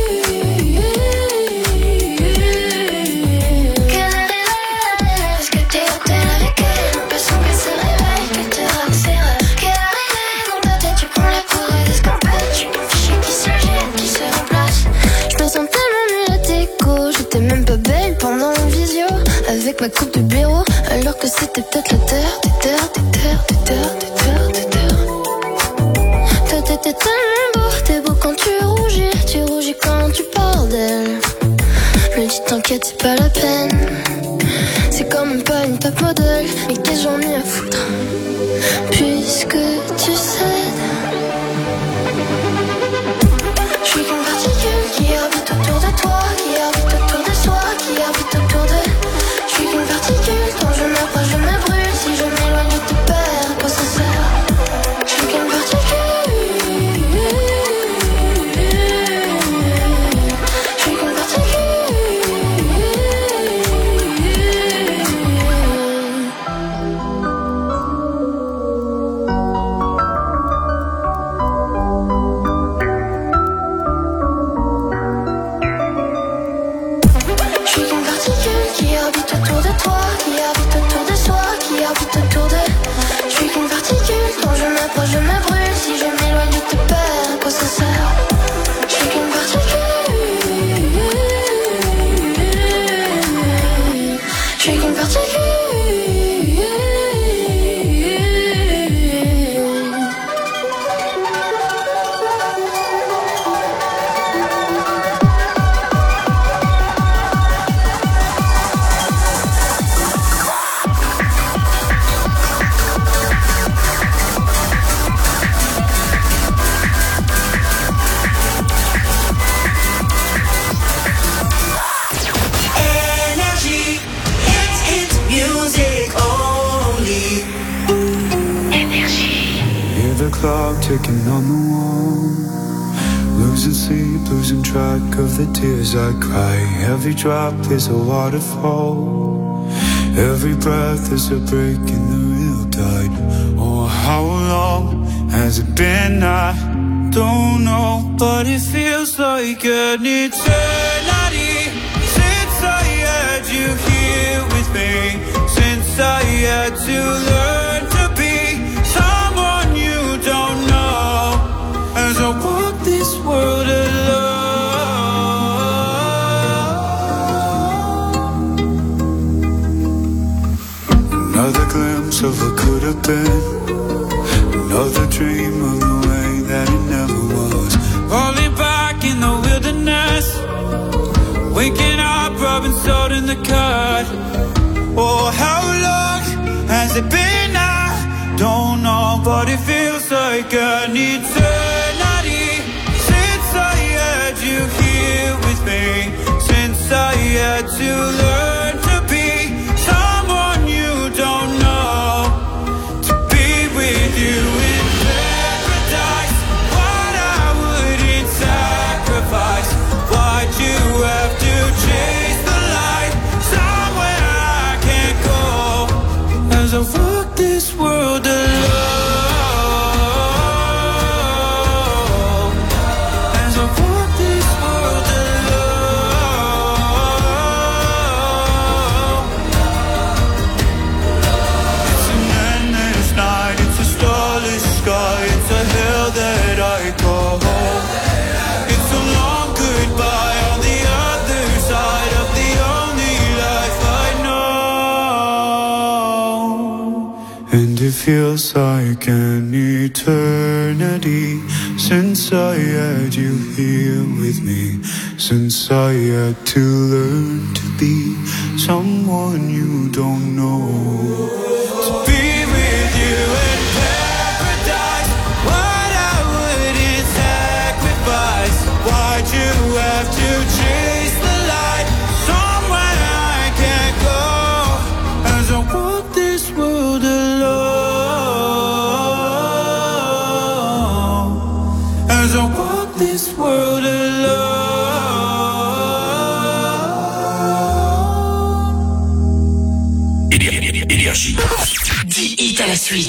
Qu'elle arrive, est-ce que t'es hôtel avec elle? En passant qu'elle se réveille, qu'elle te rappe ses rêves. Qu'elle arrive, dans ta tête tu prends la poudre d'escampette. Je suis qu'un fichier qui se jette, qui se remplace. Je me sens tellement nulle à déco. J'étais même pas belle pendant la visio, avec ma coupe de blaireau, alors que c'était peut-être la terre, des terres, des terres, des terres, des terres, des terres. Toi t'étais tellement beau, t'es beau quand tu rougis, tu rougis quand tu parles d'elle. Je me dis t'inquiète c'est pas la peine, c'est quand même pas une top modèle, mais qu'est-ce que j'en ai à foutre, puisque tu cèdes. Je suis qu'une particule qui orbite autour de toi, qui orbite autour de soi, qui orbite autour de... Je suis qu'une particule, quand je m'approche je me brûle. Si je m'éloigne je te perds, à quoi ça sert? Je suis qu'une particule. Je suis qu'une particule. Qui orbite autour de toi, qui orbite autour de soi, qui orbite autour de... Je suis qu'une particule, quand je m'approche je me brûle. Si je m'éloigne je te perds, à quoi ça sert? Je suis qu'une particule. Je suis qu'une particule. Clock ticking on the wall, losing sleep, losing track of the tears I cry. Every drop is a waterfall, every breath is a break in the real tide. Oh, how long has it been? I don't know, but it feels like an eternity since I had you here with me, since I had to learn to be someone you don't know, as I walk this world alone. Another glimpse of what could have been, another dream of the way that it never was. Falling back in the wilderness, waking up, rubbing salt in the cut. Oh, how long has it been? I don't know, but it feels like an eternity since I had you here with me, since I had to learn to be someone you don't know, to be with you in paradise. What I wouldn't sacrifice, why'd you have to chase the light somewhere I can't go, as I walk this world alone. Sky, it's a hill that I go home. It's a long goodbye. And it feels like an eternity since I had you here with me, since I had to learn to be someone you don't know. To be with you in paradise, what I wouldn't sacrifice. Why'd you have to chase the light somewhere I can't go? As I walk this world alone, as I walk this world alone. Énergie. dix hits à la suite.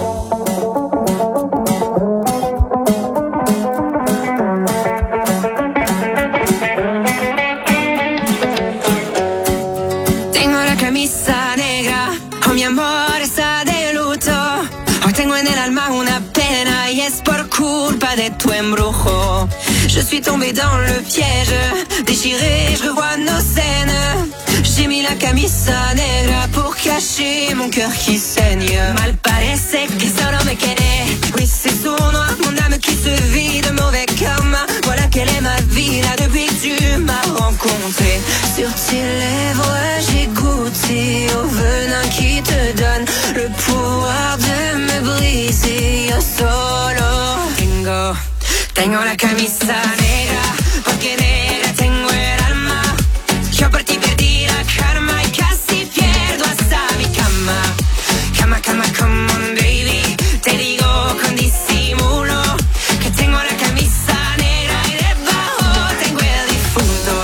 Tengo la camisa negra, oh mi amor está de luto. Hoy tengo en el alma una pena y es por culpa de tu embrujo. Je suis tombée dans le piège, déchirée, je revois nos scènes. J'ai mis la camisa negra pour cacher mon cœur qui saigne. Mal parece que solo me quedé. Oui, c'est sournois, mon âme qui se vit de mauvais karma. Voilà quelle est ma vie là depuis que tu m'as rencontré. Sur tes lèvres, j'ai goûté au venin qui te donne le pouvoir de me briser. Yo solo tengo, tengo la camisa negra, porque negra tengo el alma. Yo por ti perdí la karma y casi pierdo hasta mi cama. Cama, cama, come on baby, te digo con disimulo que tengo la camisa negra y debajo tengo el difunto.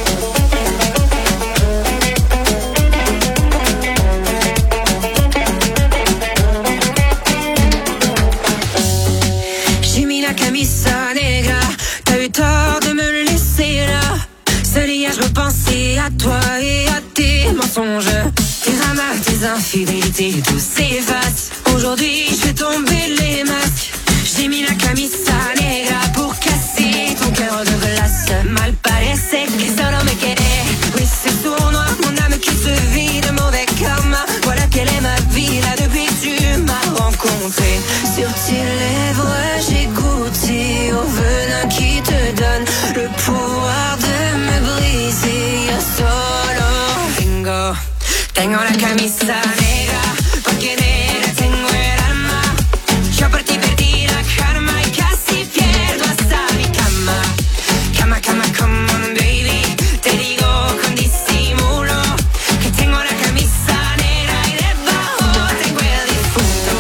J'ai mis la camisa negra, t'as eu tort de me laisser là. Seul hier je repensais à toi et à tes mensonges, tes ramas, tes infidélités, tout s'efface. Aujourd'hui je fais tomber les masques. J'ai mis la camisa negra pour casser ton cœur de glace. Mal parece que solo me quedé. Oui, c'est sournois, mon âme qui se vit de mauvais karma. Voilà quelle est ma vie là depuis que tu m'as rencontré. Sur tes lèvres j'ai goûté au venin qui te donne le pouvoir de me briser. Yo solo tengo, tengo la camisa negra, porque negra tengo el alma. Yo por ti perdí la karma y casi pierdo hasta mi cama. Cama, cama, come on baby, te digo con disimulo que tengo la camisa negra y debajo tengo el difunto.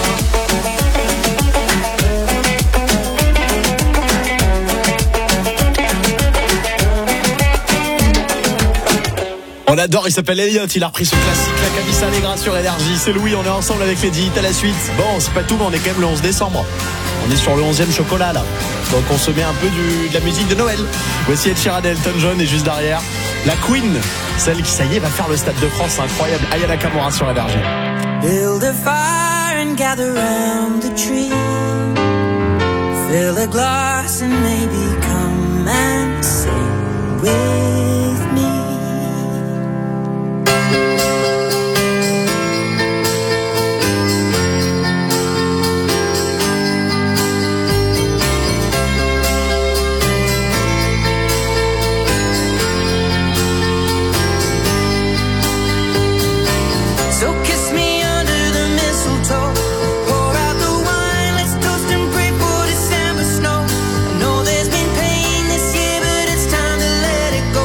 On adore, il s'appelle Elliot, il a repris ce classique, la Camisa Negra sur Énergie. C'est Louis, on est ensemble avec les dix hits à la suite. Bon, c'est pas tout, mais on est quand même le onze décembre. On est sur le onzième chocolat là. Donc on se met un peu du, de la musique de Noël. Voici Ed Sheeran et Elton John et juste derrière, la Queen, celle qui ça y est va faire le Stade de France, c'est incroyable. Aya Nakamura sur Énergie. Build a fire and gather round the tree. Fill a glass and maybe come and sing with me. So kiss me under the mistletoe. Pour out the wine, let's toast and pray for December snow. I know there's been pain this year, but it's time to let it go.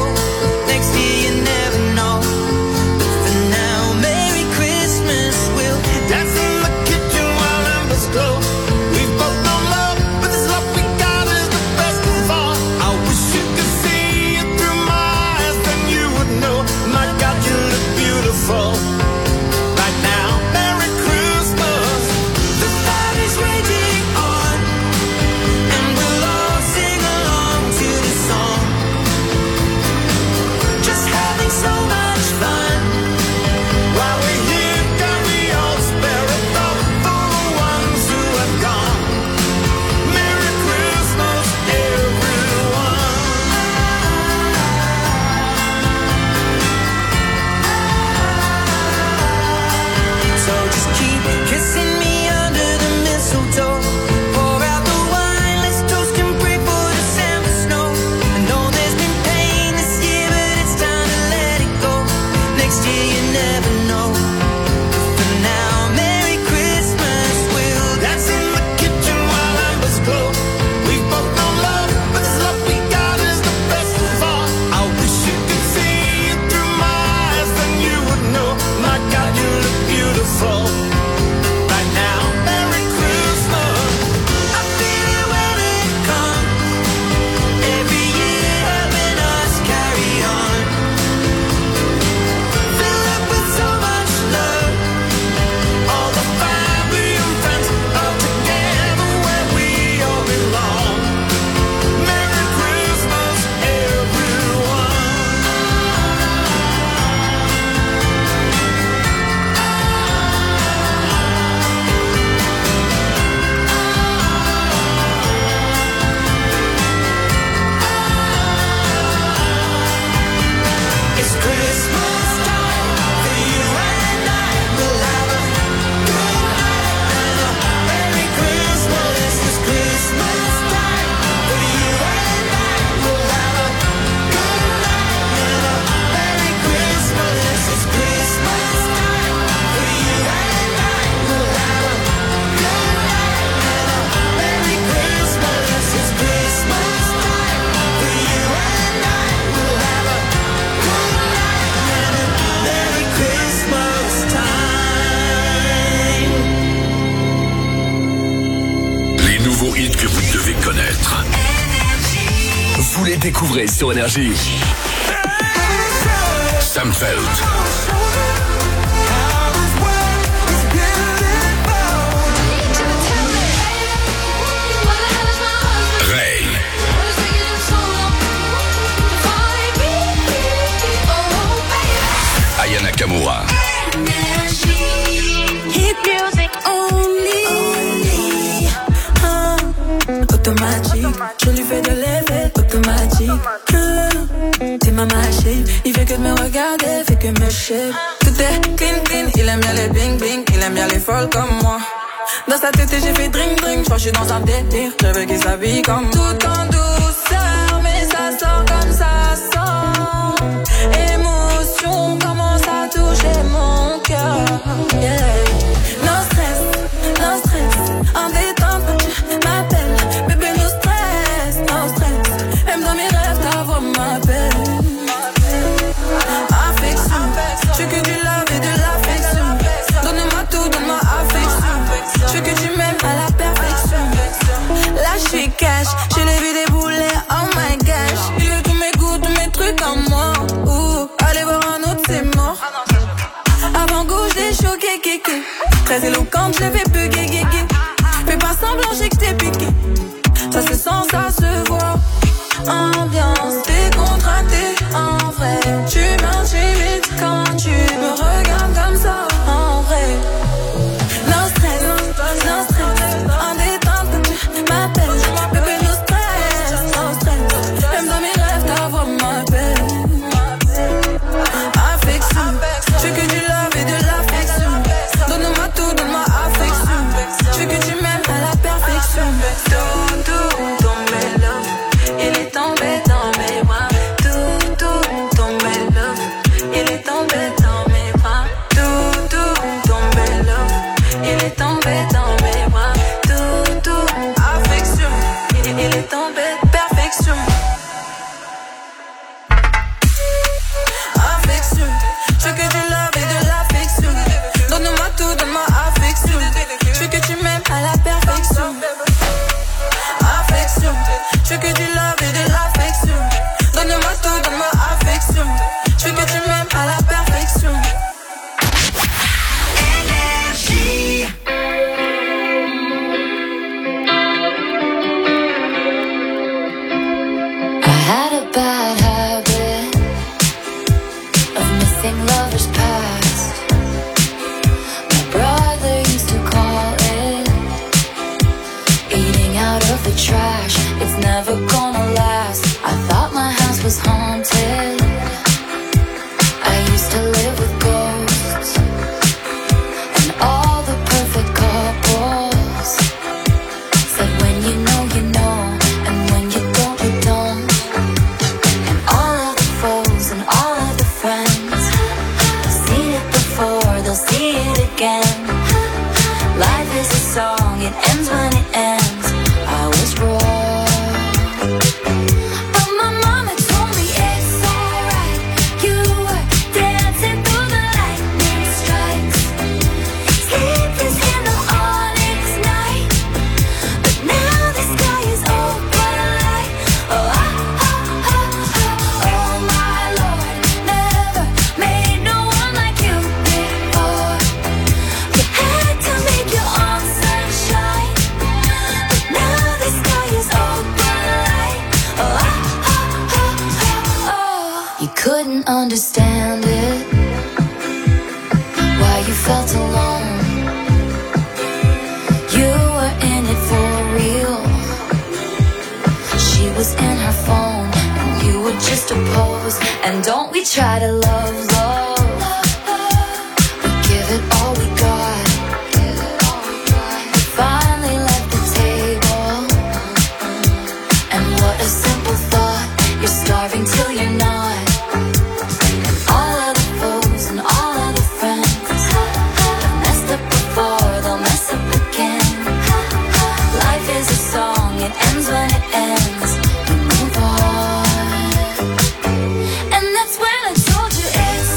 vous les découvrez sur Énergie. Sam Feld. Ray. Aya Nakamura. Hit music only. Ah, automatique, je lui fais de l'effet automatique. Ah, t'es ma machine, il fait que de me regarder, fait que me shape. Tout est clean clean, il aime bien les bling bling, il aime bien les folles comme moi. Dans sa tête j'ai fait drink drink, je crois que je suis dans un délire, je veux qu'il s'habille comme tout en douceur, mais ça sort comme ça sort. Émotion commence à toucher mon cœur. Yeah. No stress, no stress, en détente tu m'appelles, bébé no stress, no stress. Même dans mes rêves ta voix m'appelle. Affection, je veux que du love et de l'affection. Donne-moi tout, donne-moi affection. Je veux que tu m'aimes à la perfection. Là je suis cash, je l'ai vu débouler, oh my gosh. Il veut tous mes goûts, tous mes trucs en moi. Ouh, allez voir un autre c'est mort. Avant gauche des choqués, kéké. Très éloquente, je le fais plus gay, gay, gay. Fais pas semblant, j'ai que t'es piqué. Ça se sent, ça se voit. Ambiance décontractée, en vrai. Tu m'intimides quand tu me regardes comme ça, en vrai. No stress, no stress, en détente, tu m'appelles. Bébé, no stress, no stress. Même dans mes rêves, ta voix m'appelle. Affection, je veux que du love et de l'affection. Donne-moi tout, donne-moi affection. Je veux que tu m'aimes à la perfection. Tout, tout, tombé love, il est tombé dans mes bras. Tout, tout, tombé love, il est tombé dans mes bras. Tout, tout, tombé love, il est tombé dans mes bras. Tout, tout, affection, il, il est tombé perfection. Affection, je veux que du love et de l'affection. Donne-moi tout, donne-moi affection. Je veux que tu m'aimes à la perfection. Affection, je veux que du love et de l'affection. Donne-moi tout, donne-moi affection. Je veux que tu m'aimes à la perfection. Énergie. I had a bad habit of missing lovers past. My brother used to call it eating out of the trash. It's never gonna last. I thought my house was haunted. I used to live with ghosts and all the perfect couples. Said when you know, you know, and when you don't, you don't. And all of the foes and all of the friends, they've seen it before, they'll see it again. Life is a song, it ends when it ends. I was wrong, but my mama told me it's alright. You were dancing through the lightning strikes. Sleepless in the onyx night, but now the sky is open light. Oh, oh, oh, oh, oh, oh my Lord, never made no one like you before. You had to make your own sunshine, but now the sky is open light. Oh, oh, oh, oh, oh. You couldn't understand it, why you felt alone. You were in it for real. She was in her phone, and you were just a pose. And don't we try to love, love? We give it all we got. We finally left the table, and what a simple thought. You're starving till you're not. And all of the foes and all of the friends have messed up before, they'll mess up again. Life is a song, it ends when it ends. We move on. And that's when I told you it's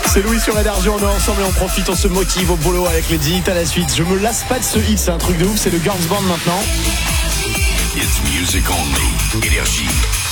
C'est Louis sur Énergie, on est ensemble et on profite, on se motive au boulot avec les dix hits à la suite. Je me lasse pas de ce hit, c'est un truc de ouf, c'est le Girls Band maintenant. It's music only. Énergie.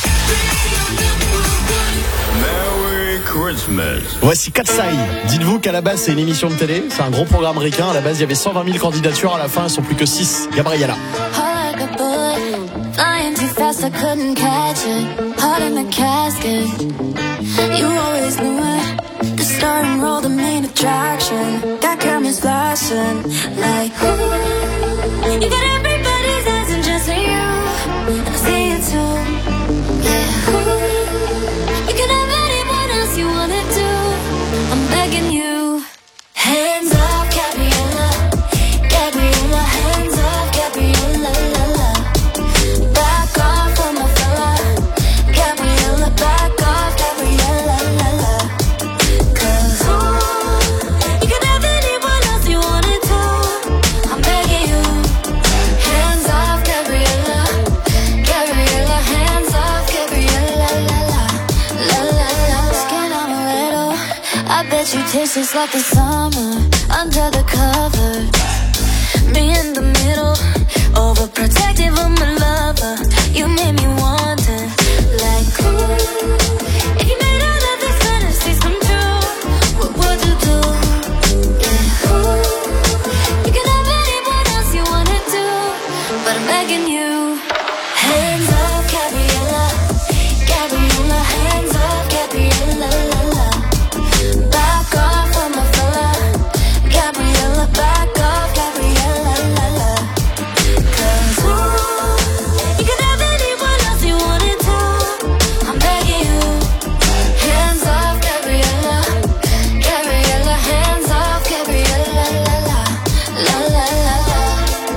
Merry Christmas. Voici Katsai. Dites-vous qu'à la base c'est une émission de télé, c'est un gros programme ricain. À la base il y avait cent vingt mille candidatures, à la fin elles sont plus que six. Gabriella. Heart like a bullet, flying too fast, I couldn't catch it. Heart in the casket. You always knew it. The starting role, the main attraction. Got cameras flashing like ooh. You got everybody's eyes and just you. And I see it too. Yeah. Ooh. You can have anyone else you wanna do. I'm begging you. Hands off, Gabriella. Gabriella, hands off, Gabriella, la la. Back off from my fella. Gabriella, back off, Gabriella, la la. Cause ooh, you can have anyone else you wanna do. I'm begging you. Hands off, Gabriella. Gabriella, hands off, Gabriella, la la. La la la. Skin amaretto, I bet you taste just like the summer. Under the cover, me in the middle, overprotective of my lover. You made me want it, like ooh.